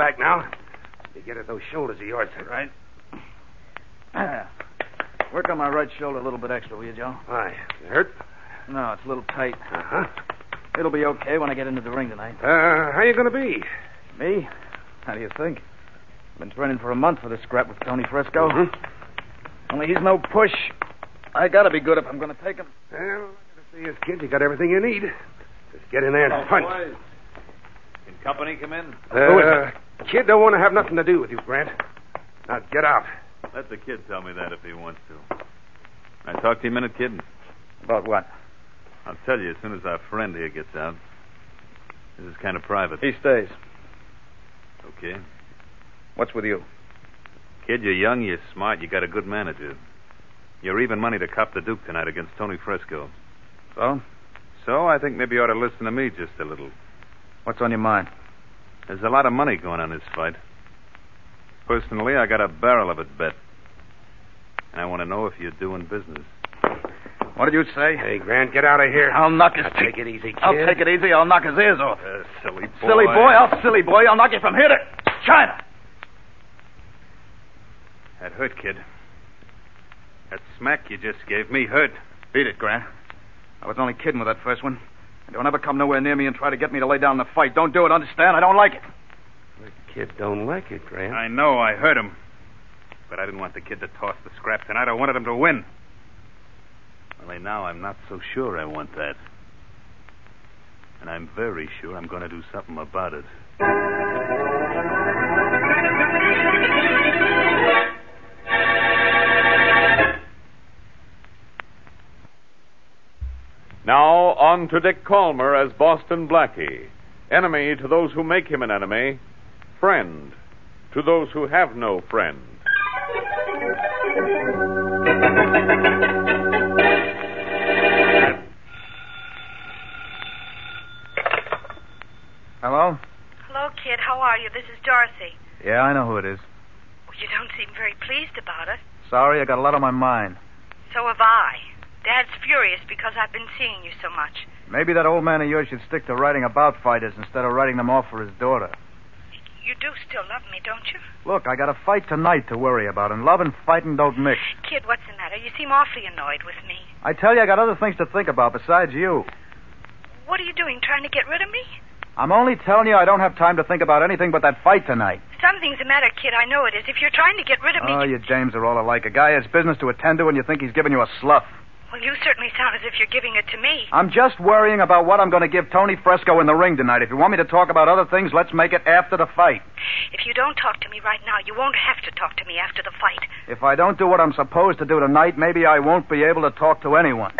back now. You get at those shoulders of yours. Right. Work on my right shoulder a little bit extra, will you, Joe? Why? You hurt? No, it's a little tight. Uh-huh. It'll be okay when I get into the ring tonight. How you going to be? Me? How do you think? Been training for a month for this scrap with Tony Fresco. Mm-hmm. Only he's no push. I gotta be good if I'm gonna take him. Well, I gotta see this kid. You got everything you need. Just get in there and punch. Boys. Can company come in? Kid don't want to have nothing to do with you, Grant. Now get out. Let the kid tell me that if he wants to. I talk to you a minute, kid? About what? I'll tell you as soon as our friend here gets out. This is kind of private. He stays. Okay. What's with you? Kid, you're young, you're smart, you got a good manager. You're even money to cop the Duke tonight against Tony Fresco. So? So I think maybe you ought to listen to me just a little. What's on your mind? There's a lot of money going on this fight. Personally, I got a barrel of it bet. And I want to know if you're doing business. What did you say? Hey, Grant, get out of here. I'll knock his... Now, take it easy, kid. I'll take it easy. I'll knock his ears off. Silly boy. Silly boy. Silly boy. I'll knock you from here to China. That hurt, kid. That smack you just gave me hurt. Beat it, Grant. I was only kidding with that first one. And don't ever come nowhere near me and try to get me to lay down the fight. Don't do it, understand? I don't like it. The kid don't like it, Grant. I know, I hurt him. But I didn't want the kid to toss the scrap tonight. I wanted him to win. Only now I'm not so sure I want that. And I'm very sure I'm going to do something about it. Now, on to Dick Calmer as Boston Blackie. Enemy to those who make him an enemy. Friend to those who have no friend. Hello? Hello, kid. How are you? This is Dorothy. Yeah, I know who it is. Well, you don't seem very pleased about it. Sorry, I got a lot on my mind. So have I. Dad's furious because I've been seeing you so much. Maybe that old man of yours should stick to writing about fighters instead of writing them off for his daughter. You do still love me, don't you? Look, I got a fight tonight to worry about, and love and fighting don't mix. Kid, what's the matter? You seem awfully annoyed with me. I tell you, I got other things to think about besides you. What are you doing, trying to get rid of me? I'm only telling you I don't have time to think about anything but that fight tonight. Something's the matter, kid. I know it is. If you're trying to get rid of me... Oh, you dames are all alike. A guy has business to attend to, and you think he's giving you a slough. Well, you certainly sound as if you're giving it to me. I'm just worrying about what I'm going to give Tony Fresco in the ring tonight. If you want me to talk about other things, let's make it after the fight. If you don't talk to me right now, you won't have to talk to me after the fight. If I don't do what I'm supposed to do tonight, maybe I won't be able to talk to anyone.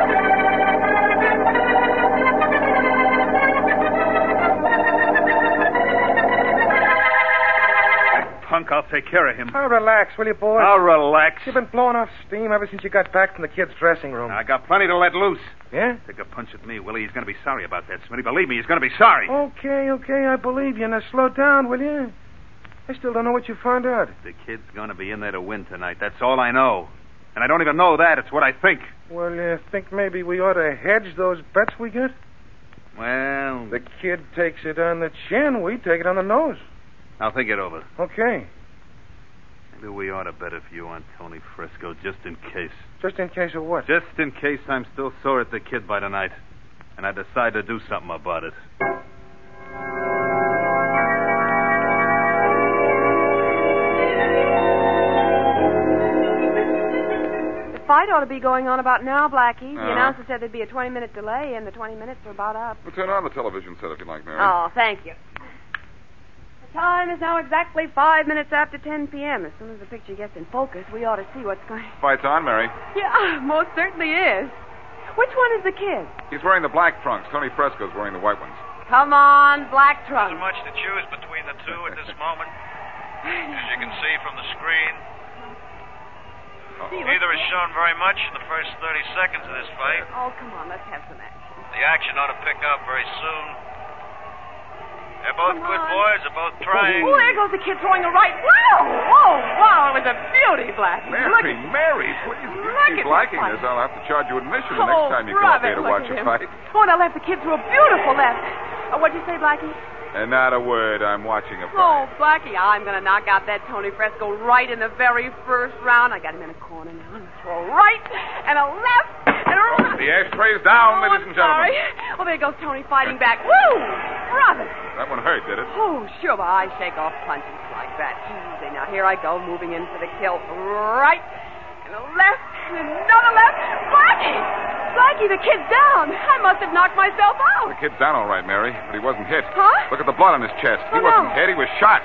Punk, I'll take care of him. Oh, relax, will you, boy? I'll relax. You've been blowing off steam ever since you got back from the kid's dressing room. I got plenty to let loose. Yeah? Take a punch at me, Willie. He's going to be sorry about that, Smitty. Believe me, he's going to be sorry. Okay, I believe you. Now slow down, will you? I still don't know what you found out. The kid's going to be in there to win tonight. That's all I know. And I don't even know that. It's what I think. Well, you think maybe we ought to hedge those bets we get? Well, The kid takes it on the chin, we take it on the nose. I'll think it over. Okay. Maybe we ought to bet a few on Tony Fresco, just in case. Just in case of what? Just in case I'm still sore at the kid by tonight. And I decide to do something about it. The fight ought to be going on about now, Blackie. The announcer said there'd be a 20-minute delay, and the 20 minutes are about up. We'll turn on the television set if you like, Mary. Oh, thank you. The time is now exactly 5 minutes after 10 p.m. As soon as the picture gets in focus, we ought to see what's going on. Fight's on, Mary. Yeah, most certainly is. Which one is the kid? He's wearing the black trunks. Tony Fresco's wearing the white ones. Come on, black trunks. There's much to choose between the two at this moment. As you can see from the screen, neither has shown very much in the first 30 seconds of this fight. Oh, come on, let's have some action. The action ought to pick up very soon. They're both good boys. They're both trying. Oh, there goes the kid throwing a right. Wow! Oh, wow, it was a beauty, Blackie. Mary, please. If you keep liking this, I'll have to charge you admission the next time you go out there to watch a fight. Oh, and I'll have the kid throw a beautiful left. What'd you say, Blackie? And not a word. I'm watching a Oh, fight. Blackie, I'm going to knock out that Tony Fresco right in the very first round. I got him in a corner now. I'm going to throw a right and a left and a right. The ashtray's down, ladies and gentlemen. Sorry. Well, there goes Tony fighting back. Woo! Brother. That one hurt, did it? Oh, sure, but I shake off punches like that. Easy. Now, here I go, moving in for the kill. Right and a left and another left. Blackie! Blackie, the kid's down. I must have knocked myself out. The kid's down all right, Mary, but he wasn't hit. Huh? Look at the blood on his chest. He Oh, wasn't no. hit. He was shot.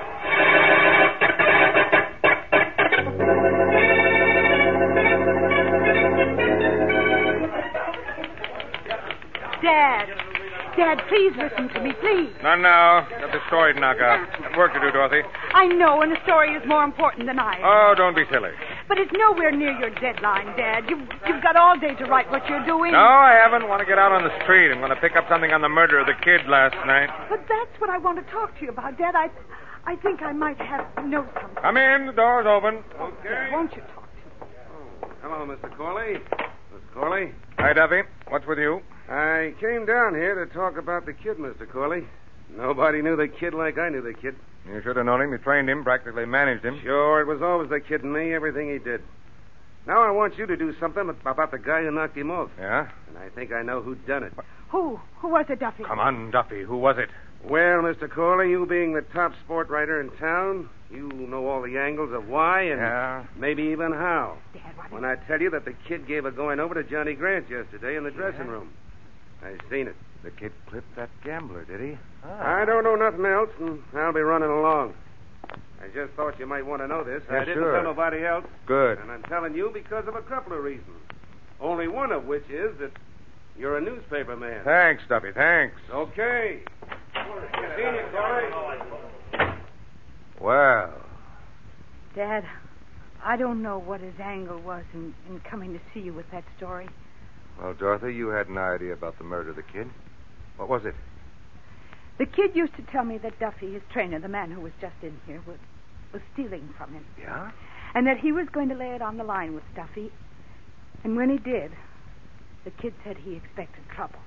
Dad, please listen to me, please. Not now. Got the story to knock out. Got work to do, Dorothy. I know, and the story is more important than I am. Oh, don't be silly. But it's nowhere near your deadline, Dad. You've got all day to write what you're doing. No, I haven't. Want to get out on the street. I'm going to pick up something on the murder of the kid last night. But that's what I want to talk to you about, Dad. I think I might know something. Come in. The door's open. Dad, won't you talk to me? Hello, Mr. Corley. Mr. Corley. Hi, Duffy. What's with you? I came down here to talk about the kid, Mr. Corley. Nobody knew the kid like I knew the kid. You should have known him. You trained him, practically managed him. Sure, it was always the kid and me, everything he did. Now I want you to do something about the guy who knocked him off. Yeah? And I think I know who done it. Who? Who was it, Duffy? Come on, Duffy. Who was it? Well, Mr. Corley, you being the top sport writer in town, you know all the angles of why and maybe even how. Dad, what when I tell you that the kid gave a going over to Johnny Grant yesterday in the dressing room. I seen it. The kid clipped that gambler, did he? I don't know nothing else, and I'll be running along. I just thought you might want to know this. Yeah, I didn't sure. tell nobody else. Good. And I'm telling you because of a couple of reasons. Only one of which is that you're a newspaper man. Thanks, Duffy. Thanks. Okay. Seen you, Corey. Well, Dad, I don't know what his angle was in coming to see you with that story. well, Dorothy, you had an idea about the murder of the kid. What was it? The kid used to tell me that Duffy, his trainer, the man who was just in here, was stealing from him. Yeah? And that he was going to lay it on the line with Duffy. And when he did, the kid said he expected trouble.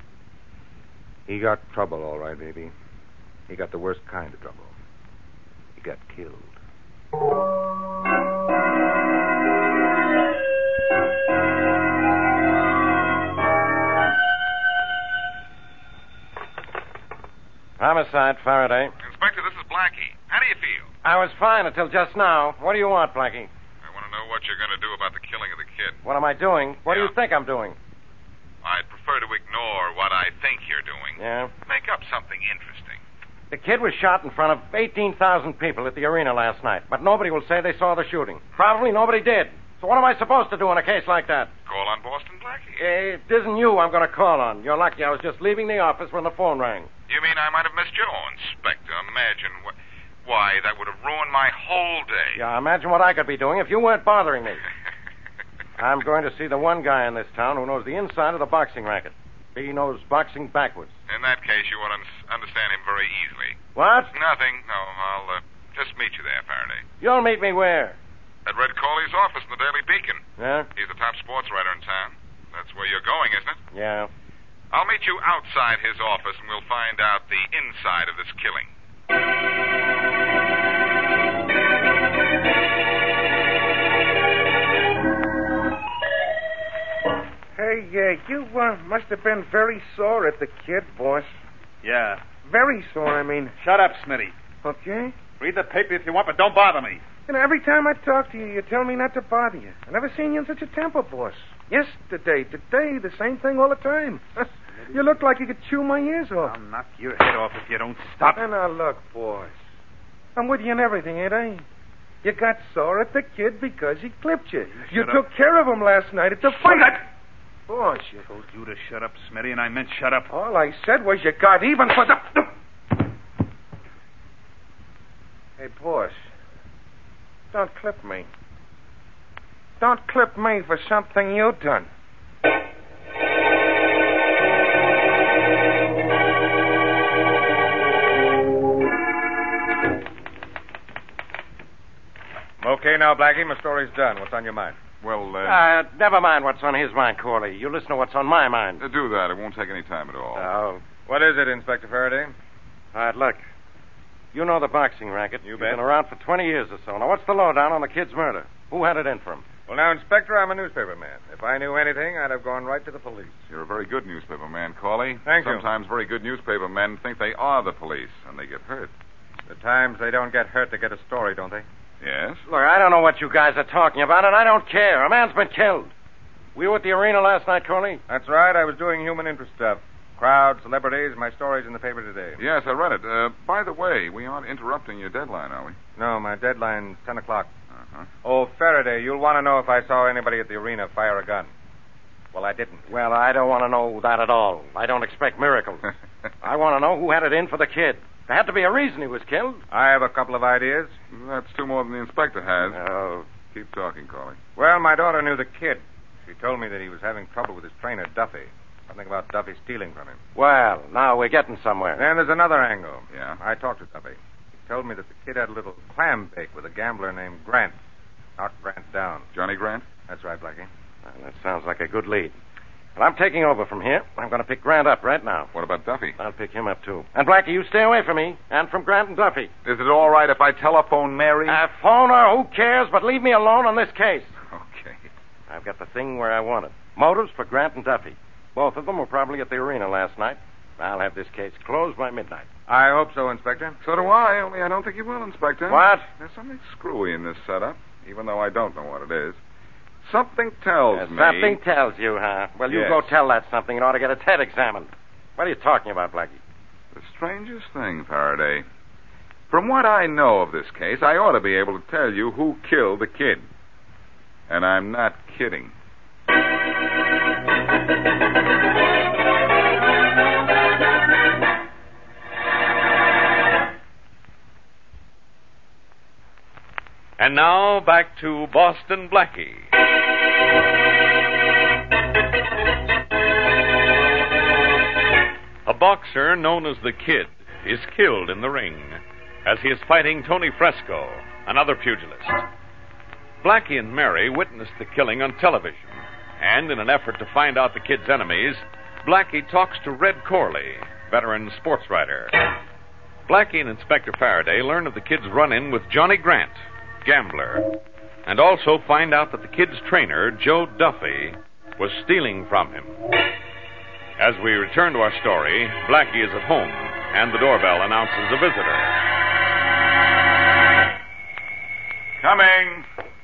He got trouble, all right, baby. He got the worst kind of trouble. He got killed. Homicide, Faraday. Inspector, this is Blackie. How do you feel? I was fine until just now. What do you want, Blackie? I want to know what you're going to do about the killing of the kid. What am I doing? What do you think I'm doing? I'd prefer to ignore what I think you're doing. Yeah? Make up something interesting. The kid was shot in front of 18,000 people at the arena last night, but nobody will say they saw the shooting. Probably nobody did. So what am I supposed to do in a case like that? Call on Boston Blackie. It isn't you I'm going to call on. You're lucky I was just leaving the office when the phone rang. You mean I might have missed you? Oh, Inspector, imagine why, that would have ruined my whole day. Yeah, imagine what I could be doing if you weren't bothering me. I'm going to see the one guy in this town who knows the inside of the boxing racket. He knows boxing backwards. In that case, you would understand him very easily. What? Nothing. No, I'll just meet you there, Faraday. You'll meet me where? At Red Corley's office in the Daily Beacon. Yeah? He's the top sports writer in town. That's where you're going, isn't it? Yeah. I'll meet you outside his office, and we'll find out the inside of this killing. Hey, you must have been very sore at the kid, boss. Yeah. Very sore, I mean. Shut up, Smitty. Okay? Read the paper if you want, but don't bother me. You know, every time I talk to you, you tell me not to bother you. I never seen you in such a temper, boss. Yesterday, today, the same thing all the time. You look like you could chew my ears off. I'll knock your head off if you don't stop. And now look, boss. I'm with you in everything, ain't I? You got sore at the kid because he clipped you. You Shut took up. care of him last night at the fight. Boss, you... I told you to shut up, Smitty, and I meant shut up. All I said was you got even for the... Hey, boss. Don't clip me. Don't clip me for something you done. Okay, now, Blackie, my story's done. What's on your mind? Well, Never mind what's on his mind, Corley. You listen to what's on my mind. do that. It won't take any time at all. What is it, Inspector Faraday? All right, look. You know the boxing racket. You You've bet. been around for 20 years or so. Now, what's the lowdown on the kid's murder? Who had it in for him? Well, now, Inspector, I'm a newspaper man. If I knew anything, I'd have gone right to the police. You're a very good newspaper man, Corley. Thank you. Sometimes very good newspaper men think they are the police, and they get hurt. The times they don't get hurt to get a story, don't they? Yes? Look, I don't know what you guys are talking about, and I don't care. A man's been killed. Were you at the arena last night, Corley? That's right. I was doing human interest stuff. Crowds, celebrities, my story's in the paper today. Yes, I read it. By the way, we aren't interrupting your deadline, are we? No, my deadline's 10 o'clock. Uh-huh. Oh, Faraday, you'll want to know if I saw anybody at the arena fire a gun. Well, I didn't. Well, I don't want to know that at all. I don't expect miracles. I want to know who had it in for the kid. There had to be a reason he was killed. I have a couple of ideas. That's two more than the inspector has. Oh. Keep talking, Corley. Well, my daughter knew the kid. She told me that he was having trouble with his trainer, Duffy. Something about Duffy stealing from him. Well, now we're getting somewhere. Then there's another angle. Yeah? I talked to Duffy. He told me that the kid had a little clam bake with a gambler named Grant. Knocked Grant down. Johnny Grant? That's right, Blackie. Well, that sounds like a good lead. Well, I'm taking over from here. I'm going to pick Grant up right now. What about Duffy? I'll pick him up, too. And, Blackie, you stay away from me and from Grant and Duffy. Is it all right if I telephone Mary? Phone her, who cares, but leave me alone on this case. Okay. I've got the thing where I want it. Motives for Grant and Duffy. Both of them were probably at the arena last night. I'll have this case closed by midnight. I hope so, Inspector. So do I, only I don't think you will, Inspector. What? There's something screwy in this setup, even though I don't know what it is. Something tells me... Something tells you, huh? Well, you Yes. go tell that something and ought to get its head examined. What are you talking about, Blackie? The strangest thing, Faraday. From what I know of this case, I ought to be able to tell you who killed the kid. And I'm not kidding. And now, back to Boston Blackie. A boxer known as the Kid is killed in the ring as he is fighting Tony Fresco, another pugilist. Blackie and Mary witnessed the killing on television, and in an effort to find out the Kid's enemies, Blackie talks to Red Corley, veteran sports writer. Blackie and Inspector Faraday learn of the Kid's run-in with Johnny Grant, gambler, and also find out that the Kid's trainer, Joe Duffy, was stealing from him. As we return to our story, Blackie is at home, and the doorbell announces a visitor. Coming.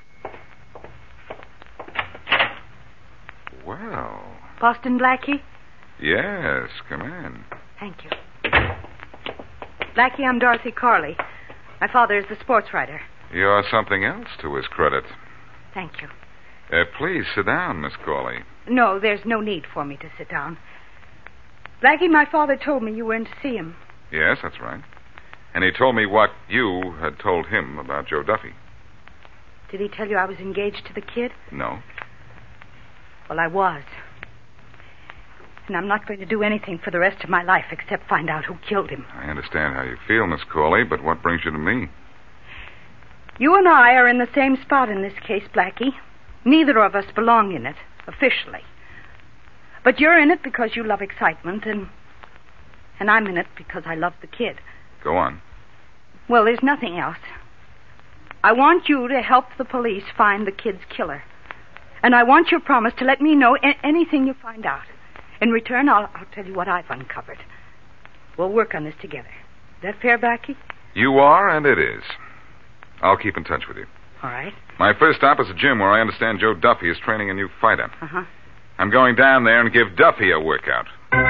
Well. Boston Blackie? Yes, come in. Thank you. Blackie, I'm Dorothy Corley. My father is the sports writer. You're something else to his credit. Thank you. Please sit down, Miss Corley. No, there's no need for me to sit down. Blackie, my father told me you were in to see him. Yes, that's right. And he told me what you had told him about Joe Duffy. Did he tell you I was engaged to the Kid? No. Well, I was. And I'm not going to do anything for the rest of my life except find out who killed him. I understand how you feel, Miss Corley, but what brings you to me? You and I are in the same spot in this case, Blackie. Neither of us belong in it, officially. But you're in it because you love excitement, and I'm in it because I love the Kid. Go on. Well, there's nothing else. I want you to help the police find the Kid's killer. And I want your promise to let me know anything you find out. In return, I'll tell you what I've uncovered. We'll work on this together. Is that fair, Blackie? You are, and it is. I'll keep in touch with you. All right. My first stop is a gym where I understand Joe Duffy is training a new fighter. Uh-huh. I'm going down there and give Duffy a workout.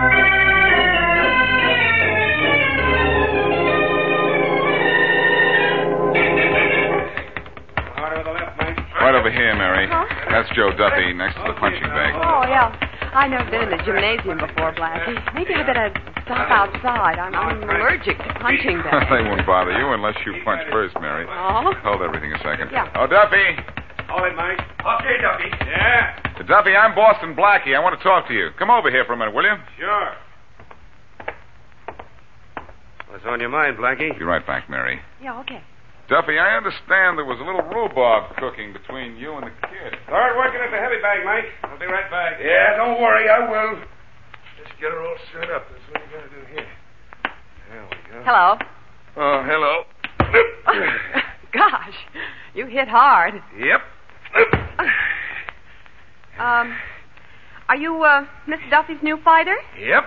Right over here, Mary. Huh? That's Joe Duffy next to the punching bag. Oh, yeah. I've never been in the gymnasium before, Blackie. Maybe you better stop outside. I'm allergic to punching bags. They won't bother you unless you punch first, Mary. Oh. Hold everything a second. Yeah. Oh, Duffy. Hold it, Mike. Okay, Duffy. Yeah? Duffy, I'm Boston Blackie. I want to talk to you. Come over here for a minute, will you? Sure. What's on your mind, Blackie? Be right back, Mary. Yeah, okay. Duffy, I understand there was a little rhubarb cooking between you and the Kid. Start working at the heavy bag, Mike. I'll be right back. Yeah, don't worry, I will. Just get her all set up. That's what you gotta do here. There we go. Hello. Oh, hello. Gosh, you hit hard. Yep. Are you, Mr. Duffy's new fighter? Yep.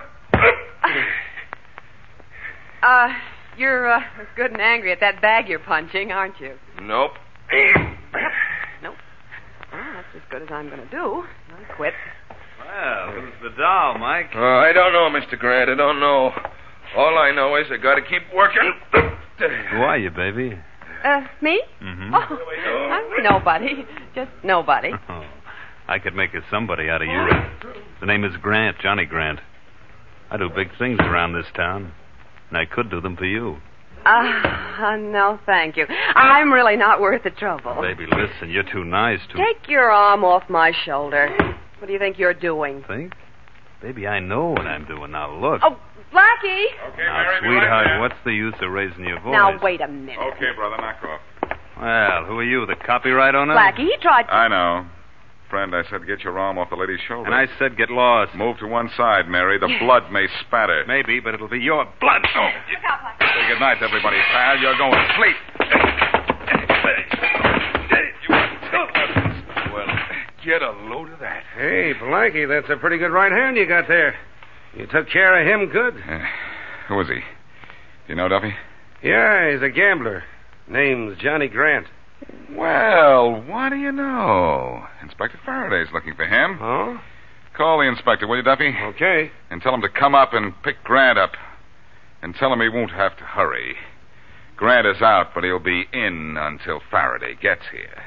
You're good and angry at that bag you're punching, aren't you? Nope. Nope. Well, that's as good as I'm going to do. I quit. Well, who's the doll, Mike? I don't know, Mr. Grant. I don't know. All I know is I got to keep working. Who are you, baby? Me? Mm-hmm. Oh, I'm nobody. Just nobody. Oh, I could make a somebody out of you. The name is Grant, Johnny Grant. I do big things around this town, and I could do them for you. No, thank you. I'm really not worth the trouble. Baby, listen, you're too nice to... Take your arm off my shoulder. What do you think you're doing? Think? Baby, I know what I'm doing. Now, look. Oh, Blackie! Okay, Now, Mary, sweetheart, be right what's the use of raising your voice? Now, wait a minute. Okay, brother, knock off. Well, who are you, the copyright owner? Blackie, he tried to... I know. Friend, I said get your arm off the lady's shoulder. And I said get lost. Move to one side, Mary. The blood may spatter. Maybe, but it'll be your blood. Oh. Look out, Blackie. Say good night, everybody, pal. You're going to sleep. Well, get a load of that. Hey, Blackie, that's a pretty good right hand you got there. You took care of him good. Who is he? Do you know, Duffy? Yeah, he's a gambler. Name's Johnny Grant. Well, what do you know? Inspector Faraday's looking for him. Oh? Call the inspector, will you, Duffy? Okay. And tell him to come up and pick Grant up. And tell him he won't have to hurry. Grant is out, but he'll be in until Faraday gets here.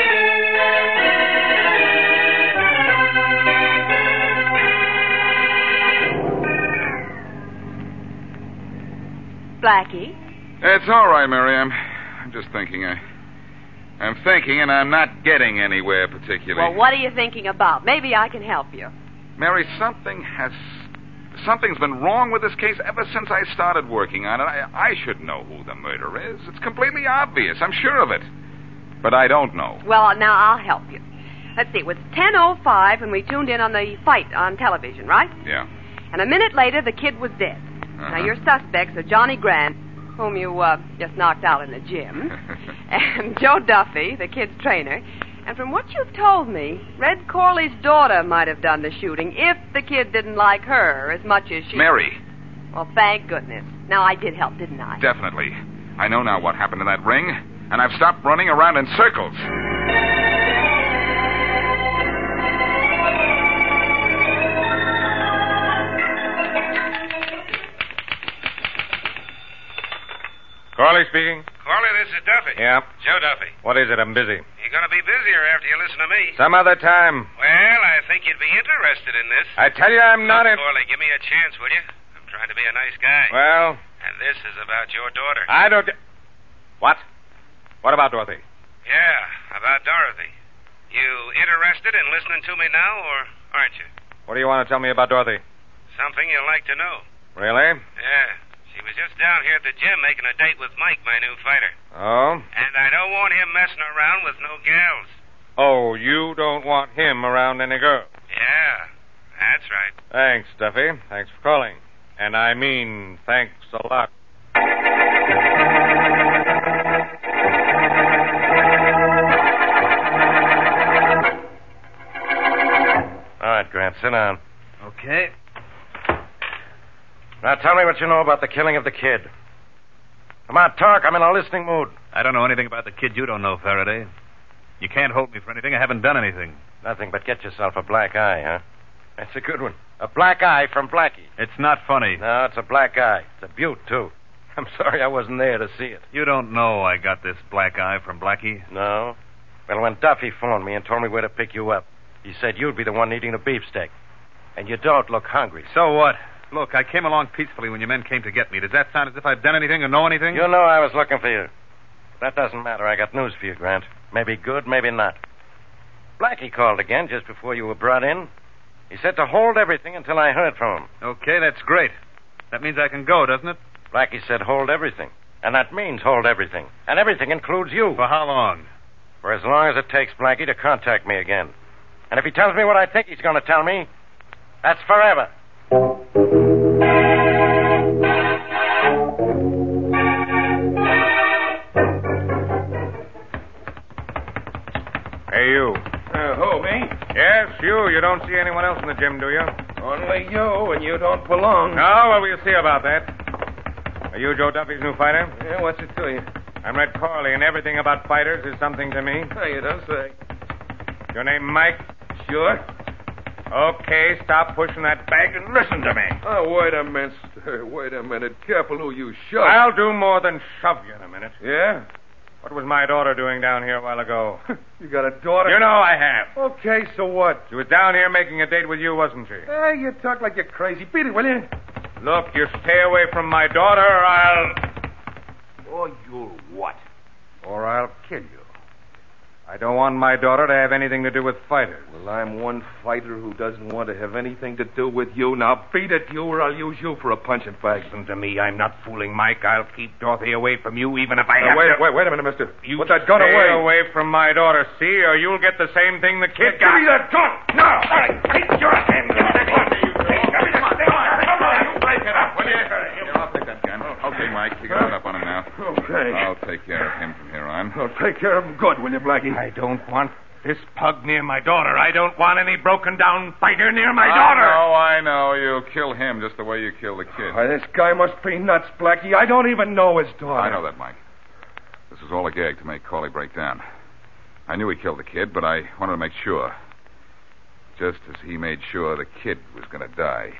Blackie? It's all right, Mary. I'm just thinking. I'm thinking, and I'm not getting anywhere particularly. Well, what are you thinking about? Maybe I can help you. Mary, something's been wrong with this case ever since I started working on it. I should know who the murderer is. It's completely obvious. I'm sure of it. But I don't know. Well, now I'll help you. Let's see. It was 10:05 when we tuned in on the fight on television, right? Yeah. And a minute later, the kid was dead. Now, your suspects are Johnny Grant, whom you just knocked out in the gym, and Joe Duffy, the kid's trainer. And from what you've told me, Red Corley's daughter might have done the shooting if the kid didn't like her as much as she... Mary. Well, thank goodness. Now, I did help, didn't I? Definitely. I know now what happened in that ring, and I've stopped running around in circles. Corley speaking. Corley, this is Duffy. Yeah. Joe Duffy. What is it? I'm busy. You're going to be busier after you listen to me. Some other time. Well, I think you'd be interested in this. I tell you, I'm not in... Corley, give me a chance, will you? I'm trying to be a nice guy. Well... And this is about your daughter. I don't... What? What about Dorothy? Yeah, about Dorothy. You interested in listening to me now, or aren't you? What do you want to tell me about Dorothy? Something you'll like to know. Really? Yeah. She was just down here at the gym making a date with Mike, my new fighter. Oh? And I don't want him messing around with no gals. Oh, you don't want him around any girl? Yeah, that's right. Thanks, Duffy. Thanks for calling. And I mean, thanks a lot. All right, Grant, sit down. Okay. Now tell me what you know about the killing of the kid. Come on, talk. I'm in a listening mood. I don't know anything about the kid you don't know, Faraday. You can't hold me for anything. I haven't done anything. Nothing but get yourself a black eye, huh? That's a good one. A black eye from Blackie. It's not funny. No, it's a black eye. It's a beaut, too. I'm sorry I wasn't there to see it. You don't know I got this black eye from Blackie? No? Well, when Duffy phoned me and told me where to pick you up, he said you'd be the one eating the beefsteak. And you don't look hungry. So what? Look, I came along peacefully when your men came to get me. Does that sound as if I've done anything or know anything? You know I was looking for you. But that doesn't matter. I got news for you, Grant. Maybe good, maybe not. Blackie called again just before you were brought in. He said to hold everything until I heard from him. Okay, that's great. That means I can go, doesn't it? Blackie said hold everything. And that means hold everything. And everything includes you. For how long? For as long as it takes Blackie to contact me again. And if he tells me what I think he's going to tell me, that's forever. Yes, you. You don't see anyone else in the gym, do you? Only you, and you don't belong. Oh, well, we'll see about that. Are you Joe Duffy's new fighter? Yeah, what's it to you? I'm Red Corley, and everything about fighters is something to me. Oh, you don't say. Your name Mike? Sure. Okay, stop pushing that bag and listen to me. Oh, wait a minute, sir. Wait a minute. Careful who you shove. I'll do more than shove you in a minute. Yeah? What was my daughter doing down here a while ago? You got a daughter? You know I have. Okay, so what? She was down here making a date with you, wasn't she? Hey, you talk like you're crazy. Beat it, will you? Look, you stay away from my daughter, or I'll... Oh, you'll what? Or I'll kill you. I don't want my daughter to have anything to do with fighters. Well, I'm one fighter who doesn't want to have anything to do with you. Now, beat it, you, or I'll use you for a punching bag. Listen to me. I'm not fooling Mike. I'll keep Dorothy away from you, even if I have wait, to... Wait a minute, mister. You put that gun stay away. away from my daughter, see, or you'll get the same thing the kid got. Give me that gun! No! All right, take your hand. Give me that gun. I'll take that gun. Okay, Mike, you got it up on him now. Okay. I'll take care of him from here on. Well, take care of him good, will you, Blackie? I don't want this pug near my daughter. I don't want any broken-down fighter near my daughter. I know. You'll kill him just the way you killed the kid. Why, this guy must be nuts, Blackie. I don't even know his daughter. I know that, Mike. This was all a gag to make Corley break down. I knew he killed the kid, but I wanted to make sure. Just as he made sure the kid was going to die.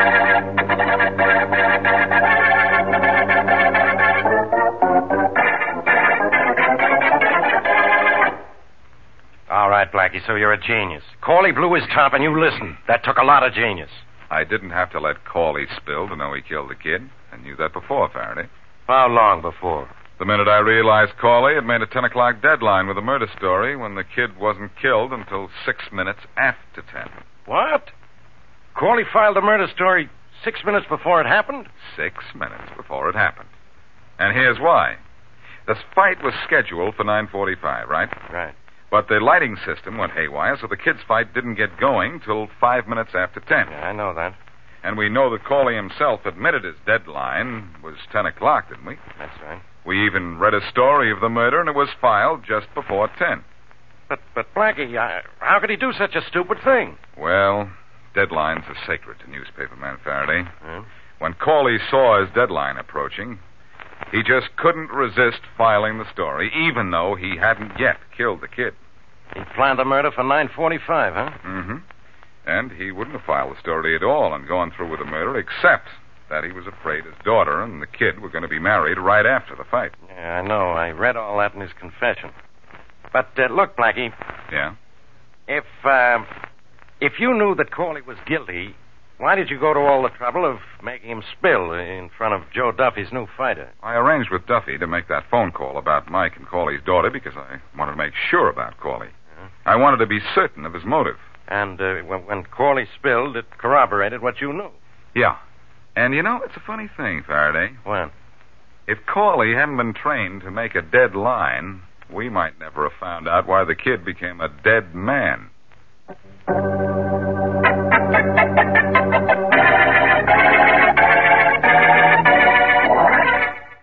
All right, Blackie, so you're a genius. Corley blew his top and you listened. That took a lot of genius. I didn't have to let Corley spill to know he killed the kid. I knew that before, Faraday. How long before? The minute I realized Corley had made a 10 o'clock deadline with a murder story when the kid wasn't killed until 6 minutes after 10. What? Corley filed a murder story 6 minutes before it happened? 6 minutes before it happened. And here's why. This fight was scheduled for 9:45, right? Right. But the lighting system went haywire, so the kids' fight didn't get going till 5 minutes after 10. Yeah, I know that. And we know that Corley himself admitted his deadline was 10 o'clock, didn't we? That's right. We even read a story of the murder, and it was filed just before 10. But Blackie, how could he do such a stupid thing? Well, deadlines are sacred to newspaperman Faraday. Hmm? When Corley saw his deadline approaching, he just couldn't resist filing the story, even though he hadn't yet killed the kid. He planned the murder for 9:45, huh? Mm-hmm. And he wouldn't have filed the story at all and gone through with the murder, except that he was afraid his daughter and the kid were going to be married right after the fight. Yeah, I know. I read all that in his confession. But, look, Blackie. Yeah? If you knew that Corley was guilty, why did you go to all the trouble of making him spill in front of Joe Duffy's new fighter? I arranged with Duffy to make that phone call about Mike and Corley's daughter because I wanted to make sure about Corley. Yeah. I wanted to be certain of his motive. And when Corley spilled, it corroborated what you knew. Yeah. And, you know, it's a funny thing, Faraday. What? If Corley hadn't been trained to make a dead line, we might never have found out why the kid became a dead man.